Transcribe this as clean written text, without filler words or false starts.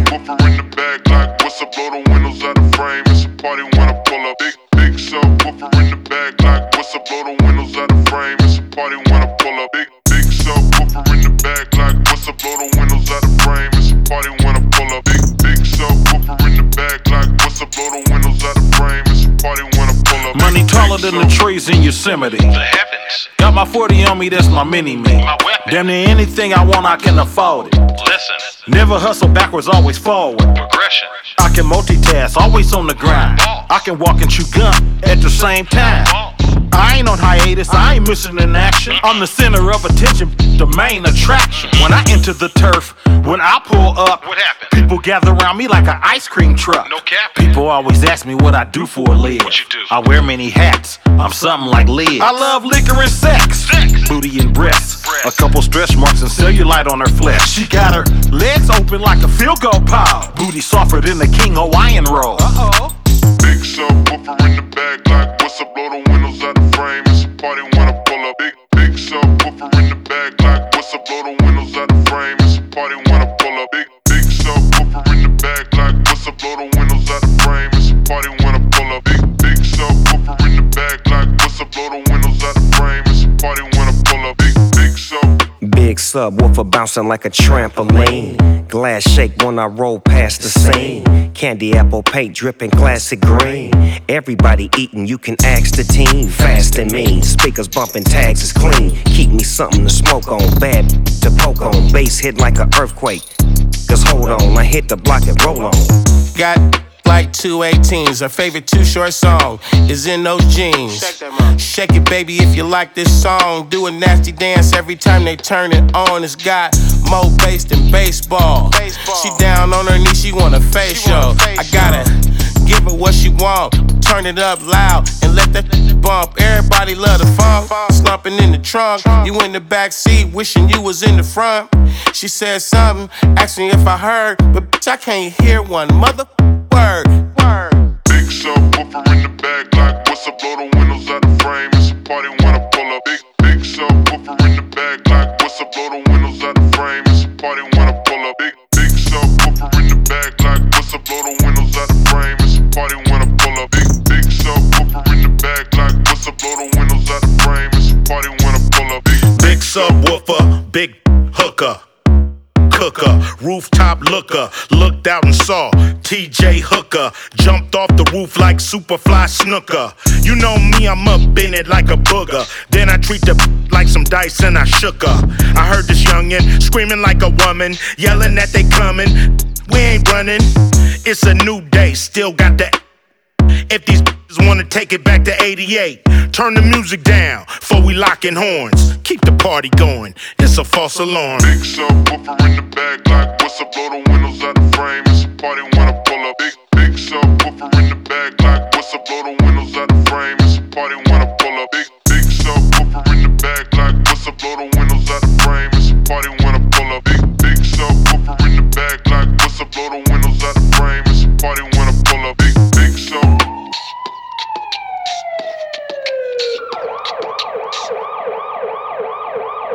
subwoofer in the back, like what's up? Blow the windows out the frame. It's a party when I pull up. Big subwoofer in the back, like what's up? Blow the windows out the frame. It's a party when I pull up. Big subwoofer in the back, like what's up? Blow the windows out the frame. It's a party when I pull up. Big subwoofer in the back, like what's up? Blow the windows out the frame. It's a party when I pull up. Money taller than the trees in Yosemite. The heavens. Got my 40 on me, that's my mini-me. My weapon. Damn near anything I want, I can afford it. Listen. Never hustle backwards, always forward. Progression. I can multitask, always on the grind. I can walk and chew gum at the same time. I ain't on hiatus, I ain't missing in action. I'm the center of attention, the main attraction. When I enter the turf, when I pull up, What happened? people gather around me like an ice cream truck. No cap. People always ask me what I do for a live. What you do? I wear many hats, I'm something like Liz. I love liquor and sex, booty and breasts. A couple stretch marks and cellulite on her flesh. She got her legs open like a field goal pile. Booty softer than the King Hawaiian roll. Big subwoofer in the back, like what's up? Blow the windows out the frame. It's a party when I pull up. Big subwoofer in the back, like what's up? Blow the windows out the frame. It's a party when I pull up. Big subwoofer in the back, like what's up? Blow the windows out the frame. It's a party when I pull up. Big subwoofer in the back, like what's up? Blow the windows out the frame. It's a party when I pull up. Big subwoofer bouncing like a trampoline. Glass shake when I roll past the scene. Candy apple paint dripping classic green. Everybody eating, you can ask the team. Fast and mean, speakers bumping, tags is clean. Keep me something to smoke on, bad to poke on. Bass hit like an earthquake. Cause hold on, I hit the block and roll on. Got like 218s. Her favorite Too Short song is in those jeans. Shake it, baby, if you like this song. Do a nasty dance every time they turn it on. It's got more bass than baseball. She down on her knees, she want a facial. I gotta give her what she want. Turn it up loud and let that bump. Everybody love the funk. Slumping in the trunk. You in the back seat, wishing you was in the front. She said something, asking if I heard, but bitch, I can't hear one mother word. Big subwoofer in the back, like what's up? Blow the windows out the frame. It's a party when I pull up. Big subwoofer in the back, like what's up? Blow the windows out the frame. It's a party when I pull up. Big subwoofer in the back, like what's up? Blow the windows out the frame. It's a party when I pull up. Big subwoofer in the back, like what's up? Blow the windows out the frame. It's a party when I pull up. Big subwoofer, big hooker. Cooker, rooftop looker, looked out and saw TJ Hooker, jumped off the roof like Superfly Snooker. You know me, I'm up in it like a booger. Then I treat the like some dice and I shook her. I heard this youngin' screaming like a woman, yelling that they coming. We ain't running, it's a new day, still got the. If these wanna take it back to 88, turn the music down before we lockin' horns. Keep the party going, it's a false alarm. Big subwoofer in the back, like what's up? Blow the windows out the frame. It's a party when I pull up. Big subwoofer in the